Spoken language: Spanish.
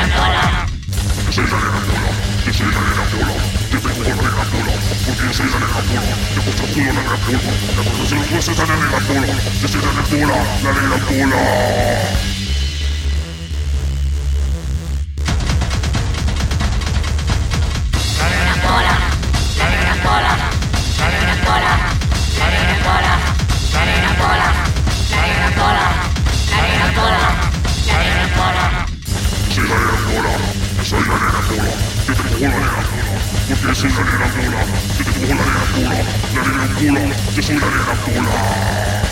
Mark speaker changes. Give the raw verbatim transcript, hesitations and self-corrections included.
Speaker 1: soy la nena pola, yo soy la nena pola, yo tengo la nena pola, porque yo soy la nena pola, yo controlo la nena pola, la cosa se los jueces a la nena pola, yo soy la nena pola, la nena pola. Soy la nena pola, yo tengo la nena pola, porque soy la nena pola, yo tengo la nena pola, la nena pola, yo soy la nena pola.